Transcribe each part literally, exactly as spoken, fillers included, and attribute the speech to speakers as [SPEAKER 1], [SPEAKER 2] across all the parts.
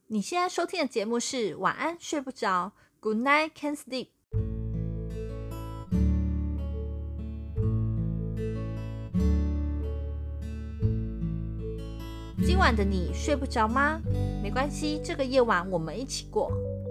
[SPEAKER 1] 你现在收听的节目是晚安睡不着 Good night can't sleep。 今晚的你睡不着吗？没关系，这个夜晚我们一起过。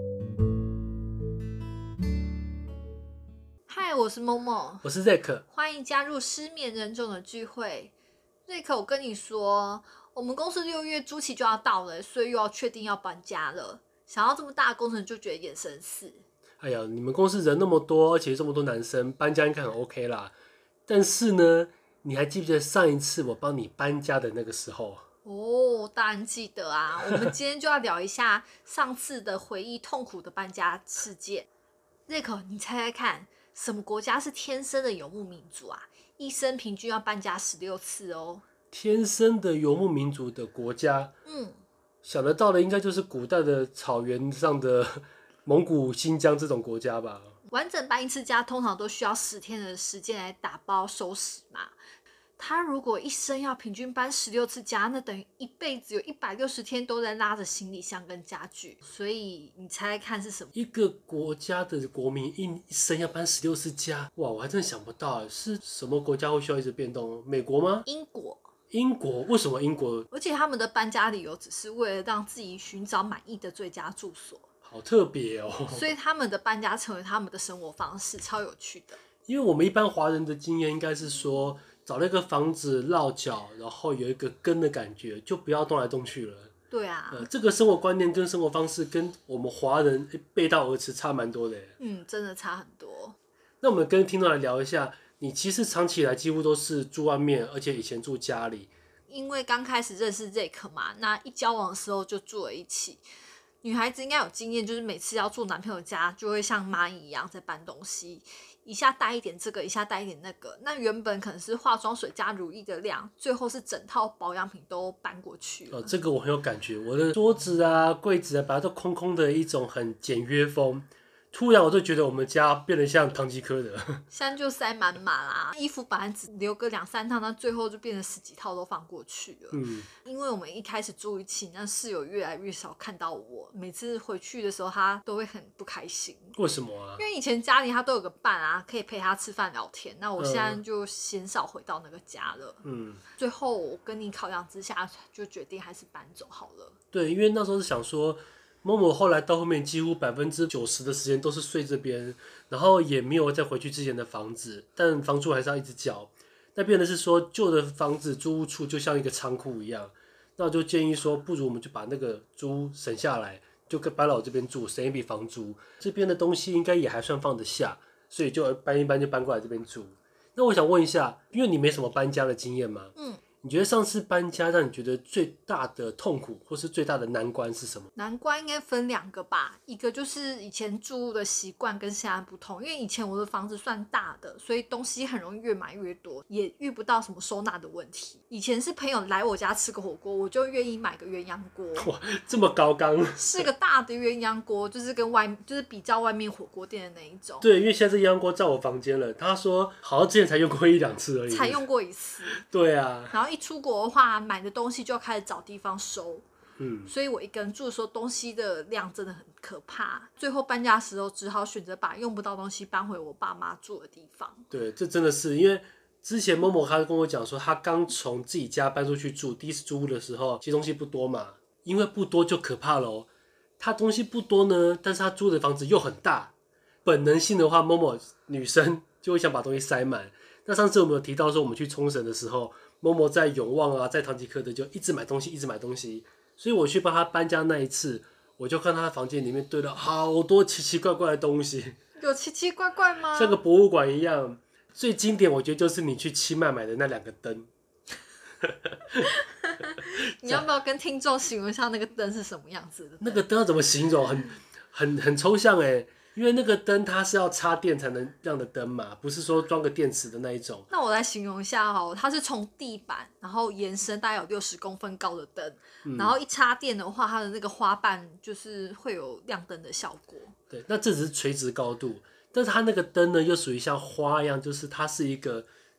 [SPEAKER 1] 嗨，我是 Momo，
[SPEAKER 2] 我是 Zack，
[SPEAKER 1] 欢迎加入失眠人众的聚会。Zack， 我跟你说，我们公司六月租期就要到了，所以又要确定要搬家了。想要这么大的工程，就觉得眼神死。
[SPEAKER 2] 哎呀，你们公司人那么多，而且这么多男生，搬家应该很 OK 啦。但是呢，你还记不记得上一次我帮你搬家的那个时候？
[SPEAKER 1] 哦，当然记得啊。我们今天就要聊一下上次的回忆痛苦的搬家事件。Zack， 你猜猜看，什么国家是天生的游牧民族啊？一生平均要搬家十六次哦。
[SPEAKER 2] 天生的游牧民族的国家，
[SPEAKER 1] 嗯，
[SPEAKER 2] 想得到的应该就是古代的草原上的蒙古、新疆这种国家吧。
[SPEAKER 1] 完整搬一次家通常都需要十天的时间来打包收拾嘛。他如果一生要平均搬十六次家，那等于一辈子有一百六十天都在拉着行李箱跟家具。所以你猜猜看是什么？
[SPEAKER 2] 一个国家的国民一生要搬十六次家，哇，我还真的想不到是什么国家会需要一直变动？美国吗？
[SPEAKER 1] 英国。
[SPEAKER 2] 英国？为什么英国？
[SPEAKER 1] 而且他们的搬家理由只是为了让自己寻找满意的最佳住所，
[SPEAKER 2] 好特别哦。
[SPEAKER 1] 所以他们的搬家成为他们的生活方式，超有趣的。
[SPEAKER 2] 因为我们一般华人的经验应该是说，找那个房子落脚，然后有一个根的感觉，就不要动来动去了。
[SPEAKER 1] 对啊，
[SPEAKER 2] 呃，这个生活观念跟生活方式跟我们华人背道而驰，差蛮多的。
[SPEAKER 1] 嗯，真的差很多。
[SPEAKER 2] 那我们跟听众来聊一下，你其实长期以来几乎都是住外面，而且以前住家里。
[SPEAKER 1] 因为刚开始认识 Zack 嘛，那一交往的时候就住了一起。女孩子应该有经验，就是每次要住男朋友家，就会像蚂蚁一样在搬东西，一下带一点这个，一下带一点那个。那原本可能是化妆水加乳液的量，最后是整套保养品都搬过去了。
[SPEAKER 2] 哦，这个我很有感觉，我的桌子啊、柜子啊，本来都空空的一种很简约风。突然我就觉得我们家变得像唐吉诃德，
[SPEAKER 1] 现在就塞满满啦，衣服本来只留个两三套，那最后就变成十几套都放过去了。
[SPEAKER 2] 嗯，
[SPEAKER 1] 因为我们一开始住一起，那室友越来越少看到我，每次回去的时候他都会很不开心。
[SPEAKER 2] 为什么啊？
[SPEAKER 1] 因为以前家里他都有个伴啊，可以陪他吃饭聊天，那我现在就鲜少回到那个家了。
[SPEAKER 2] 嗯，
[SPEAKER 1] 最后我跟你考量之下，就决定还是搬走好了。
[SPEAKER 2] 对，因为那时候是想说。某某后来到后面几乎百分之九十的时间都是睡这边，然后也没有再回去之前的房子，但房租还是要一直缴。那变的是说旧的房子租屋处就像一个仓库一样，那我就建议说，不如我们就把那个租省下来，就搬到我这边住，省一笔房租。这边的东西应该也还算放得下，所以就搬一搬就搬过来这边住。那我想问一下，因为你没什么搬家的经验嘛，嗯。你觉得上次搬家让你觉得最大的痛苦或是最大的难关是什么？
[SPEAKER 1] 难关应该分两个吧，一个就是以前住的习惯跟现在不同，因为以前我的房子算大的，所以东西很容易越买越多，也遇不到什么收纳的问题。以前是朋友来我家吃个火锅，我就愿意买个鸳鸯锅，
[SPEAKER 2] 哇，这么高纲，
[SPEAKER 1] 是个大的鸳鸯锅，就是跟外就是比较外面火锅店的那一种。
[SPEAKER 2] 对，因为现在这鸳鸯锅在我房间了，他说好像之前才用过一两次而已，
[SPEAKER 1] 才用过一次。
[SPEAKER 2] 对啊，
[SPEAKER 1] 然后一出国的话，买的东西就要开始找地方收。
[SPEAKER 2] 嗯，
[SPEAKER 1] 所以我一个人住的时候，东西的量真的很可怕。最后搬家的时候，只好选择把用不到东西搬回我爸妈住的地方。
[SPEAKER 2] 对，这真的是因为之前某某他跟我讲说，他刚从自己家搬出去住，第一次租屋的时候，其实东西不多嘛，因为不多就可怕咯。他东西不多呢，但是他租的房子又很大，本能性的话，某某女生就会想把东西塞满。那上次我们有提到说，我们去冲绳的时候，某某在永旺啊，在唐吉诃德就一直买东西，一直买东西。所以我去帮他搬家那一次，我就看他的房间里面堆了好多奇奇怪怪的东西。
[SPEAKER 1] 有奇奇怪怪吗？
[SPEAKER 2] 像个博物馆一样。最经典，我觉得就是你去七麦买的那两个灯。
[SPEAKER 1] 你要不要跟听众形容一下那个灯是什么样子的？
[SPEAKER 2] 那个灯要怎么形容？很很很抽象哎。因为那个灯它是要插电才能亮的灯嘛，不是说装个电池的那一种。
[SPEAKER 1] 那我来形容一下哈，它是从地板然后延伸大概有六十公分高的灯、嗯，然后一插电的话，它的那个花瓣就是会有亮灯的效果。
[SPEAKER 2] 对，那这只是垂直高度，但是它那个灯呢又属于像花一样，就是它是一个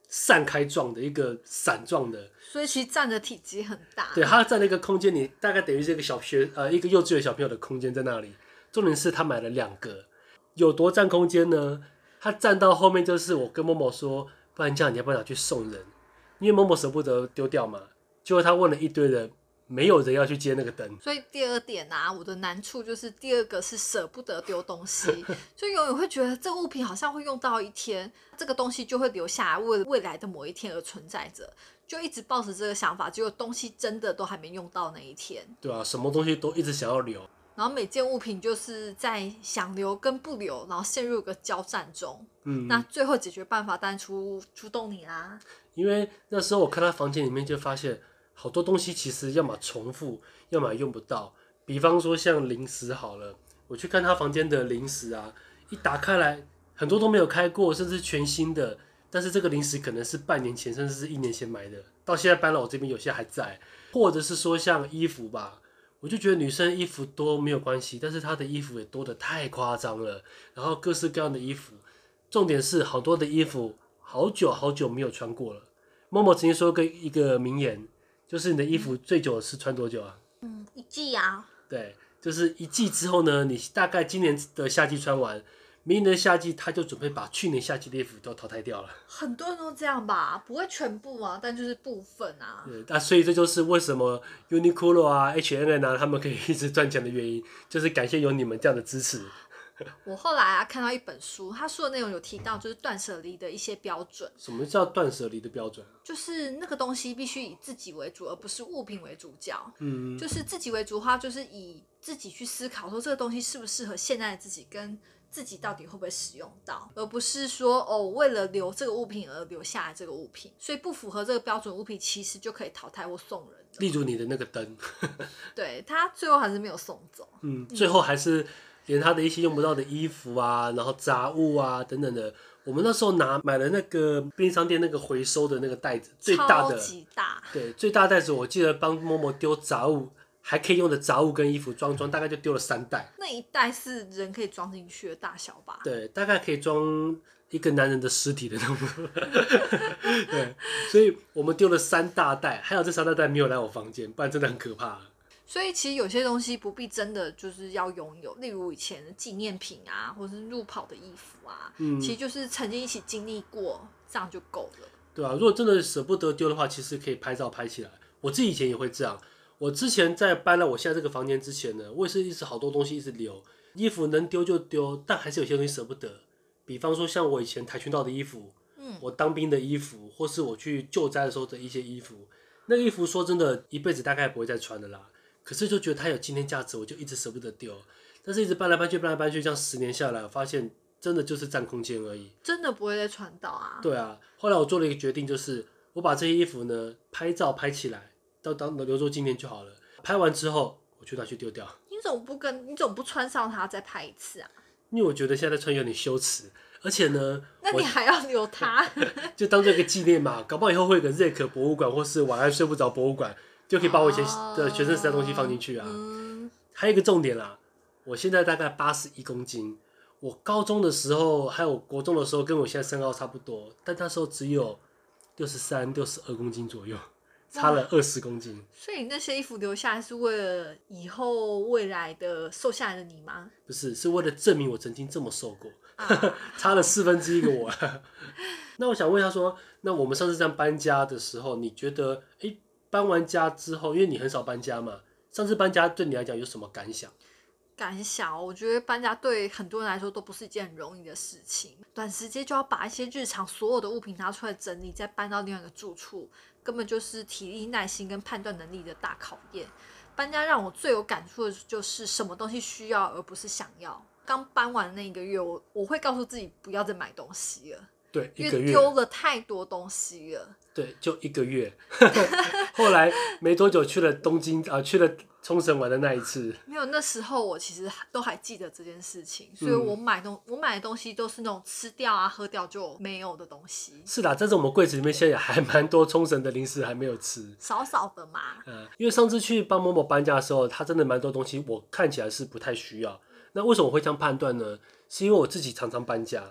[SPEAKER 2] 散开状的一个伞状的，
[SPEAKER 1] 所以其实占的体积很大。
[SPEAKER 2] 对，它占了一个空间，你大概等于是一个小学呃一个幼稚园小朋友的空间在那里。重点是他买了两个，有多占空间呢？他占到后面就是我跟某某说，不然这样你要不要拿去送人？因为某某舍不得丢掉嘛。结果他问了一堆人，没有人要去接那个灯。
[SPEAKER 1] 所以第二点啊，我的难处就是第二个是舍不得丢东西，就永远会觉得这个物品好像会用到一天，这个东西就会留下来，为了未来的某一天而存在着，就一直抱着这个想法，结果东西真的都还没用到那一天。
[SPEAKER 2] 对啊，什么东西都一直想要留。
[SPEAKER 1] 然后每件物品就是在想留跟不留，然后陷入一个交战中。
[SPEAKER 2] 嗯，
[SPEAKER 1] 那最后解决办法当然出出动你啦。
[SPEAKER 2] 因为那时候我看他房间里面就发现好多东西其实要么重复，要么用不到。比方说像零食好了，我去看他房间的零食啊，一打开来很多都没有开过，甚至全新的。但是这个零食可能是半年前甚至是一年前买的，到现在搬到我这边有些还在。或者是说像衣服吧，我就觉得女生衣服多没有关系，但是她的衣服也多得太夸张了，然后各式各样的衣服，重点是好多的衣服好久好久没有穿过了。默默曾经说过一个名言，就是你的衣服最久是穿多久啊？
[SPEAKER 1] 嗯，一季啊。
[SPEAKER 2] 对，就是一季之后呢，你大概今年的夏季穿完，明年的夏季他就准备把去年夏季的衣服都淘汰掉了。
[SPEAKER 1] 很多人都这样吧，不会全部啊，但就是部分啊。
[SPEAKER 2] 对，那所以这就是为什么 Uniqlo 啊、H and M 啊，他们可以一直赚钱的原因，就是感谢有你们这样的支持。
[SPEAKER 1] 我后来啊看到一本书，他说的内容有提到就是断舍离的一些标准。
[SPEAKER 2] 什么叫断舍离的标准？
[SPEAKER 1] 就是那个东西必须以自己为主，而不是物品为主角。
[SPEAKER 2] 嗯，
[SPEAKER 1] 就是自己为主的话，就是以自己去思考说这个东西适不适合现在的自己，跟自己到底会不会使用到，而不是说哦为了留这个物品而留下来这个物品。所以不符合这个标准物品，其实就可以淘汰或送人。
[SPEAKER 2] 例如你的那个灯，
[SPEAKER 1] 对，他最后还是没有送走。
[SPEAKER 2] 嗯，最后还是连他的一些用不到的衣服啊，然后杂物啊等等的，我们那时候拿买了那个便利商店那个回收的那个袋子，最大的，
[SPEAKER 1] 超级大，
[SPEAKER 2] 对，最大袋子，我记得帮默默丢杂物，还可以用的杂物跟衣服装装，大概就丢了三袋。
[SPEAKER 1] 那一袋是人可以装进去的大小吧？
[SPEAKER 2] 对，大概可以装一个男人的尸体的那种。对，所以我们丢了三大袋，还有这三大袋没有来我房间，不然真的很可怕。
[SPEAKER 1] 所以其实有些东西不必真的就是要拥有，例如以前的纪念品啊，或是路跑的衣服啊，嗯、其实就是曾经一起经历过，这样就够了。
[SPEAKER 2] 对啊，如果真的舍不得丢的话，其实可以拍照拍起来。我自己以前也会这样。我之前在搬到我现在这个房间之前呢，我也是一直好多东西一直留，衣服能丢就丢，但还是有些东西舍不得。比方说像我以前跆拳道的衣服，嗯，我当兵的衣服，或是我去救灾的时候的一些衣服，那个衣服说真的，一辈子大概不会再穿的啦。可是就觉得它有纪念价值，我就一直舍不得丢。但是一直搬来搬去，搬来搬去，这样十年下来，我发现真的就是占空间而已，
[SPEAKER 1] 真的不会再穿到啊。
[SPEAKER 2] 对啊，后来我做了一个决定，就是我把这些衣服呢拍照拍起来，到当留作纪念就好了。拍完之后，我就拿去丢掉。
[SPEAKER 1] 你怎么不跟？你怎么不穿上它再拍一次啊？
[SPEAKER 2] 因为我觉得现在穿有点羞耻，而且呢，
[SPEAKER 1] 那你还要留它？
[SPEAKER 2] 就当做一个纪念嘛。搞不好以后会有个 Zack 博物馆，或是晚安睡不着博物馆。就可以把我以前的学生时代东西放进去啊。嗯、还有一个重点啦，我现在大概八十一公斤，我高中的时候还有国中的时候，跟我现在身高差不多，但那时候只有六十三、六十二公斤左右，差了二十公斤。
[SPEAKER 1] 所以你那些衣服留下来是为了以后未来的瘦下来的你吗？
[SPEAKER 2] 不是，是为了证明我曾经这么瘦过，啊、差了四分之一个我。那我想问一下说，那我们上次这样搬家的时候，你觉得，哎？搬完家之后，因为你很少搬家嘛，上次搬家对你来讲有什么感想？
[SPEAKER 1] 感想，我觉得搬家对很多人来说都不是一件很容易的事情。短时间就要把一些日常所有的物品拿出来整理，再搬到另外一个住处，根本就是体力、耐心跟判断能力的大考验。搬家让我最有感触的就是什么东西需要，而不是想要。刚搬完那一个月，我我会告诉自己不要再买东西了。
[SPEAKER 2] 对，一个月
[SPEAKER 1] 因为丢了太多东西了。
[SPEAKER 2] 对，就一个月。后来没多久去了东京啊，去了冲绳玩的那一次。
[SPEAKER 1] 没有，那时候我其实都还记得这件事情，所以我买东、嗯、我买的东西都是那种吃掉啊、喝掉就没有的东西。
[SPEAKER 2] 是啦，但是我们柜子里面现在也还蛮多冲绳的零食还没有吃，
[SPEAKER 1] 少少的嘛。
[SPEAKER 2] 嗯，因为上次去帮某某搬家的时候，他真的蛮多东西，我看起来是不太需要。那为什么我会这样判断呢？是因为我自己常常搬家。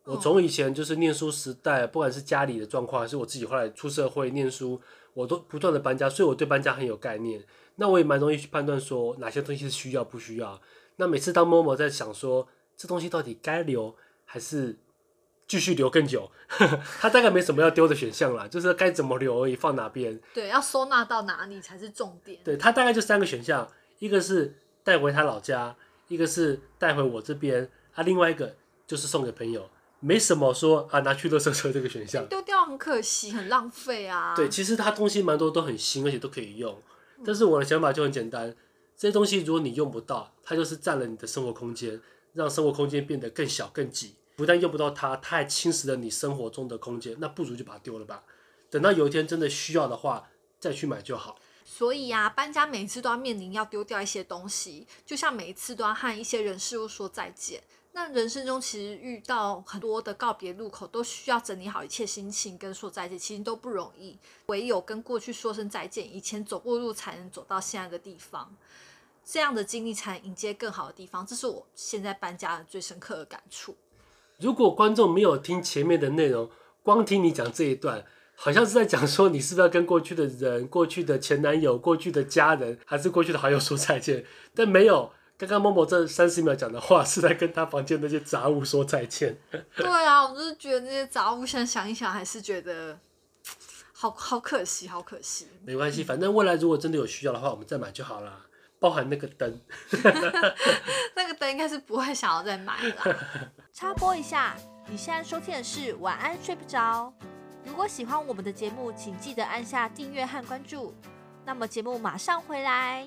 [SPEAKER 2] 我从以前就是念书时代，不管是家里的状况，还是我自己后来出社会念书，我都不断的搬家，所以我对搬家很有概念。那我也蛮容易去判断说哪些东西是需要不需要。那每次当 Momo 在想说这东西到底该留还是继续留更久，他大概没什么要丢的选项啦，就是该怎么留而已，放哪边。
[SPEAKER 1] 对，要收纳到哪里才是重点。
[SPEAKER 2] 对，他大概就三个选项，一个是带回他老家，一个是带回我这边，啊，另外一个就是送给朋友。没什么说啊，拿去垃圾车这个选项，
[SPEAKER 1] 丢掉很可惜，很浪费啊。
[SPEAKER 2] 对，其实它东西蛮多都很新，而且都可以用。但是我的想法就很简单，这些东西如果你用不到，它就是占了你的生活空间，让生活空间变得更小更挤。不但用不到它，它还侵蚀了你生活中的空间，那不如就把它丢了吧。等到有一天真的需要的话，再去买就好。
[SPEAKER 1] 所以啊，搬家每次都要面临要丢掉一些东西，就像每一次都要和一些人事物说再见。那人生中其实遇到很多的告别路口，都需要整理好一切心情跟说再见，其实都不容易。唯有跟过去说声再见，以前走过路才能走到现在的地方，这样的经历才能迎接更好的地方。这是我现在搬家的最深刻的感触。
[SPEAKER 2] 如果观众没有听前面的内容，光听你讲这一段，好像是在讲说你是不是要跟过去的人、过去的前男友、过去的家人，还是过去的好友说再见？但没有。刚刚Momo这三十秒讲的话是在跟他房间那些杂物说再见。
[SPEAKER 1] 对啊，我就是觉得那些杂物，现在想一想还是觉得好好可惜，好可惜。
[SPEAKER 2] 没关系，反正未来如果真的有需要的话，我们再买就好啦。包含那个灯，
[SPEAKER 1] 那个灯应该是不会想要再买了。插播一下，你现在收听的是晚安睡不着。如果喜欢我们的节目，请记得按下订阅和关注。那么节目马上回来。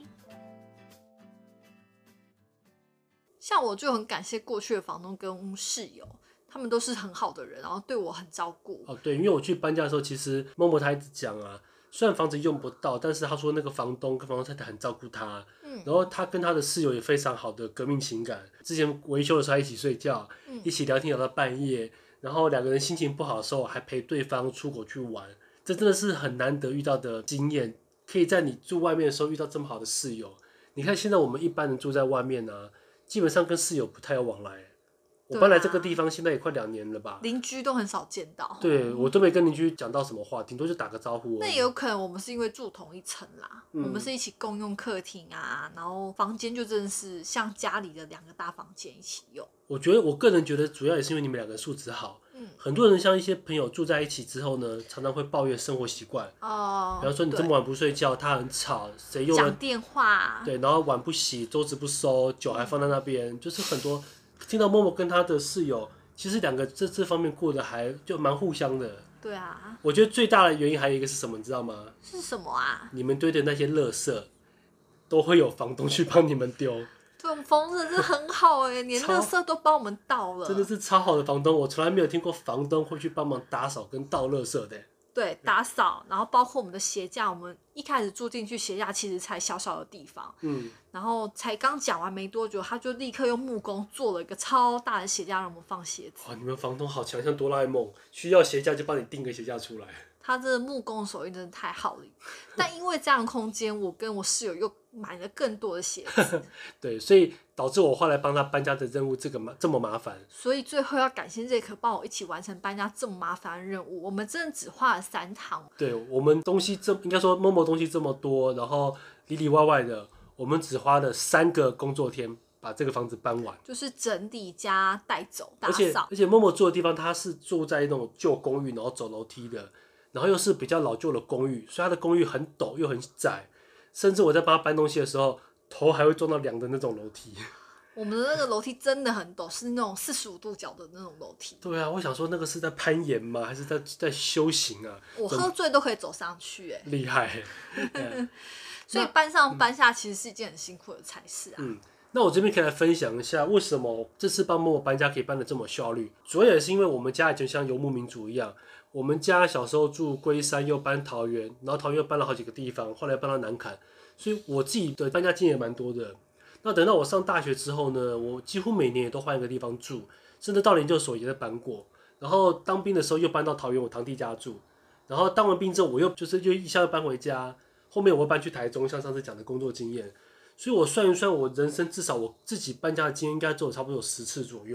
[SPEAKER 1] 像我就很感谢过去的房东跟室友，他们都是很好的人，然后对我很照顾。
[SPEAKER 2] 哦，对，因为我去搬家的时候，其实Momo他一直讲啊，虽然房子用不到，但是他说那个房东跟房东太太很照顾他，嗯，然后他跟他的室友也非常好的革命情感。之前维修的时候还一起睡觉，嗯、一起聊天聊到半夜，然后两个人心情不好的时候还陪对方出国去玩，这真的是很难得遇到的经验。可以在你住外面的时候遇到这么好的室友。你看现在我们一般人住在外面啊，基本上跟室友不太有往来。我搬来这个地方现在也快两年了吧，
[SPEAKER 1] 邻居都很少见到。
[SPEAKER 2] 对，我都没跟邻居讲到什么话，顶多就打个招呼而已。
[SPEAKER 1] 那也有可能我们是因为住同一层啦、嗯，我们是一起共用客厅啊，然后房间就真的是像家里的两个大房间一起用。
[SPEAKER 2] 我觉得我个人觉得主要也是因为你们两个素质好。嗯，很多人像一些朋友住在一起之后呢，常常会抱怨生活习惯。哦，比方说你这么晚不睡觉，他很吵，谁用了
[SPEAKER 1] 讲电话，
[SPEAKER 2] 对，然后碗不洗，桌子不收，酒还放在那边，嗯、就是很多。听到Momo跟他的室友，其实两个这这方面过得还就蛮互相的。
[SPEAKER 1] 对啊，
[SPEAKER 2] 我觉得最大的原因还有一个是什么，你知道吗？
[SPEAKER 1] 是什么啊？
[SPEAKER 2] 你们堆的那些垃圾，都会有房东去帮你们丢。
[SPEAKER 1] 对，我们房东真的是很好哎、欸，连垃圾都帮我们倒了，
[SPEAKER 2] 真的是超好的房东。我从来没有听过房东会去帮忙打扫跟倒垃圾的。
[SPEAKER 1] 对，打扫，然后包括我们的鞋架，我们一开始住进去，鞋架其实才小小的地方，嗯，然后才刚讲完没多久，他就立刻用木工做了一个超大的鞋架让我们放鞋子。
[SPEAKER 2] 哇，你们房东好强，像哆啦 A 梦，需要鞋架就帮你订个鞋架出来。
[SPEAKER 1] 他这木工手艺真的太好了，但因为这样的空间，我跟我室友又买了更多的鞋子。
[SPEAKER 2] 对，所以导致我后来帮他搬家的任务这个这么麻烦。
[SPEAKER 1] 所以最后要感谢瑞克帮我一起完成搬家这么麻烦的任务。我们真的只花了三趟。
[SPEAKER 2] 对，我们东西这应该说Momo东西这么多，然后里里外外的，我们只花了三个工作天把这个房子搬完，
[SPEAKER 1] 就是整理加带走打扫。
[SPEAKER 2] 而且而且Momo住的地方，他是住在那种旧公寓，然后走楼梯的。然后又是比较老旧的公寓，所以它的公寓很陡又很窄，甚至我在帮他搬东西的时候，头还会撞到梁的那种楼梯。
[SPEAKER 1] 我们的那个楼梯真的很陡，是那种四十五度角的那种楼梯。
[SPEAKER 2] 对啊，我想说那个是在攀岩吗？还是在在修行啊？
[SPEAKER 1] 我喝醉都可以走上去、欸，哎，
[SPEAKER 2] 厉害、欸。
[SPEAKER 1] 所以搬上搬下其实是一件很辛苦的差事啊。
[SPEAKER 2] 嗯，那我这边可以来分享一下，为什么这次帮Momo搬家可以搬得这么效率？主要也是因为我们家以前像游牧民族一样。我们家小时候住龟山，又搬桃园，然后桃园又搬了好几个地方，后来搬到南坎，所以我自己的搬家经验也蛮多的。那等到我上大学之后呢，我几乎每年也都换一个地方住，甚至到研究所也在搬过。然后当兵的时候又搬到桃园我堂弟家住，然后当完兵之后我又就是又一下又搬回家，后面我又搬去台中，像上次讲的工作经验。所以我算一算，我人生至少我自己搬家的经验应该只有差不多有十次左右。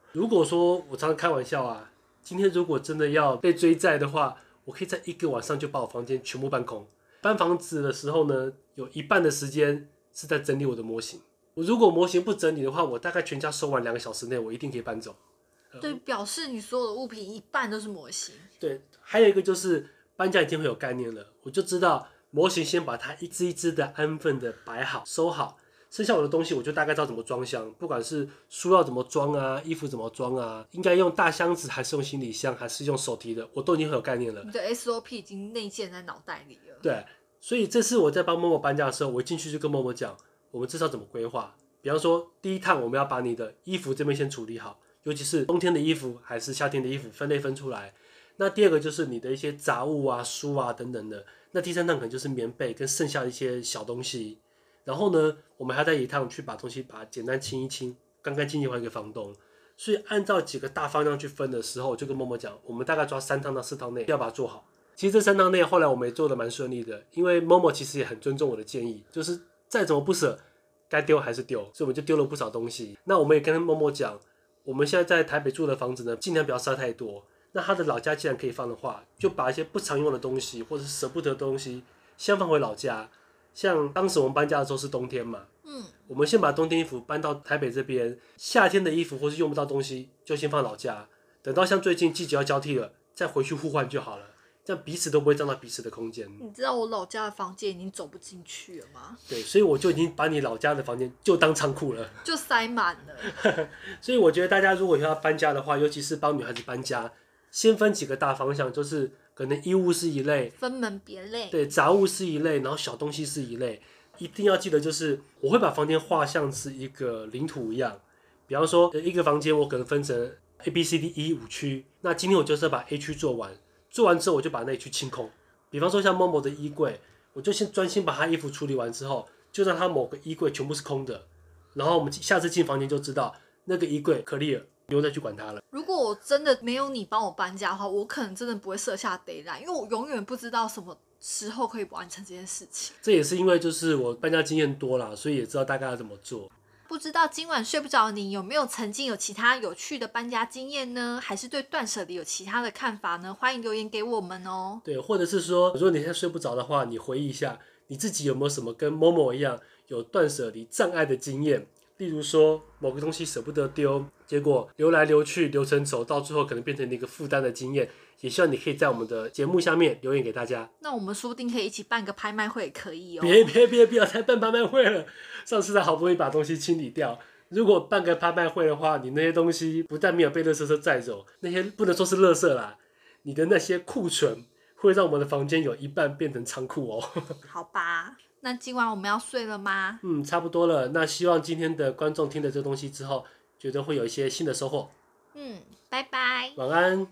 [SPEAKER 2] 如果说我常常开玩笑啊，今天如果真的要被追债的话，我可以在一个晚上就把我房间全部搬空。搬房子的时候呢，有一半的时间是在整理我的模型。我如果模型不整理的话，我大概全家收完两个小时内，我一定可以搬走。
[SPEAKER 1] 对，表示你所有的物品一半都是模型。
[SPEAKER 2] 对，还有一个就是搬家已经会有概念了，我就知道模型先把它一只一只的安分的摆好收好，剩下我的东西我就大概知道怎么装箱，不管是书要怎么装啊，衣服怎么装啊，应该用大箱子还是用行李箱还是用手提的，我都已经很有概念了。
[SPEAKER 1] 你的 S O P 已经内建在脑袋里了。
[SPEAKER 2] 对，所以这次我在帮默默搬家的时候，我一进去就跟默默讲，我们至少怎么规划。比方说第一趟我们要把你的衣服这边先处理好，尤其是冬天的衣服还是夏天的衣服分类分出来。那第二个就是你的一些杂物啊、书啊等等的。那第三趟可能就是棉被跟剩下的一些小东西。然后呢，我们还在一趟去把东西把它简单清一清，干干净净还给房东。所以按照几个大方向去分的时候，我就跟默默讲，我们大概抓三趟到四趟内要把它做好。其实这三趟内后来我们也做得蛮顺利的，因为默默其实也很尊重我的建议，就是再怎么不舍，该丢还是丢，所以我们就丢了不少东西。那我们也跟默默讲，我们现在在台北住的房子呢，尽量不要塞太多。那他的老家既然可以放的话，就把一些不常用的东西或者是舍不得的东西先放回老家。像当时我们搬家的时候是冬天嘛，嗯，我们先把冬天衣服搬到台北这边，夏天的衣服或是用不到东西就先放老家，等到像最近季节要交替了，再回去互换就好了。这样彼此都不会占到彼此的空间。
[SPEAKER 1] 你知道我老家的房间已经走不进去了吗？
[SPEAKER 2] 对，所以我就已经把你老家的房间就当仓库了，
[SPEAKER 1] 就塞满了。
[SPEAKER 2] 所以我觉得大家如果要搬家的话，尤其是帮女孩子搬家，先分几个大方向，就是可能衣物是一类，
[SPEAKER 1] 分门别类，
[SPEAKER 2] 对，杂物是一类，然后小东西是一类。一定要记得，就是我会把房间画像是一个领土一样。比方说，一个房间我可能分成 A B C D E 五区，那今天我就是要把 A 区做完。做完之后我就把那一区清空。比方说像某某的衣柜，我就先专心把他衣服处理完之后，就让他某个衣柜全部是空的，然后我们下次进房间就知道那个衣柜可以了，不用再去管它了。
[SPEAKER 1] 如果我真的没有你帮我搬家的话，我可能真的不会设下 deadline， 因为我永远不知道什么时候可以完成这件事情。
[SPEAKER 2] 这也是因为就是我搬家经验多啦，所以也知道大概要怎么做。
[SPEAKER 1] 不知道今晚睡不着你有没有曾经有其他有趣的搬家经验呢？还是对断舍离有其他的看法呢？欢迎留言给我们哦。
[SPEAKER 2] 对，或者是说，如果你现在睡不着的话，你回忆一下你自己有没有什么跟某某一样有断舍离障碍的经验。例如说某个东西舍不得丢，结果留来留去留成丑，到最后可能变成一个负担的经验。也希望你可以在我们的节目下面留言给大家。
[SPEAKER 1] 那我们说不定可以一起办个拍卖会，也可以哦。
[SPEAKER 2] 别别别，不要再办拍卖会了！上次才好不容易把东西清理掉，如果办个拍卖会的话，你那些东西不但没有被垃圾车载走，那些不能说是垃圾啦，你的那些库存会让我们的房间有一半变成仓库哦。
[SPEAKER 1] 好吧，那今晚我们要睡了吗？
[SPEAKER 2] 嗯，差不多了。那希望今天的观众听了这东西之后，觉得会有一些新的收获。
[SPEAKER 1] 嗯，拜拜，
[SPEAKER 2] 晚安。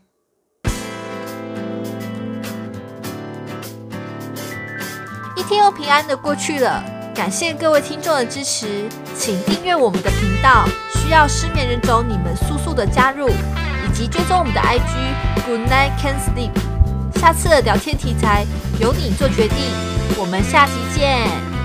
[SPEAKER 1] 一天又平安的过去了，感谢各位听众的支持，请订阅我们的频道，需要失眠人种你们速速的加入，以及追踪我们的 I G Good Night Can Sleep。下次的聊天题材由你做决定，我们下期见。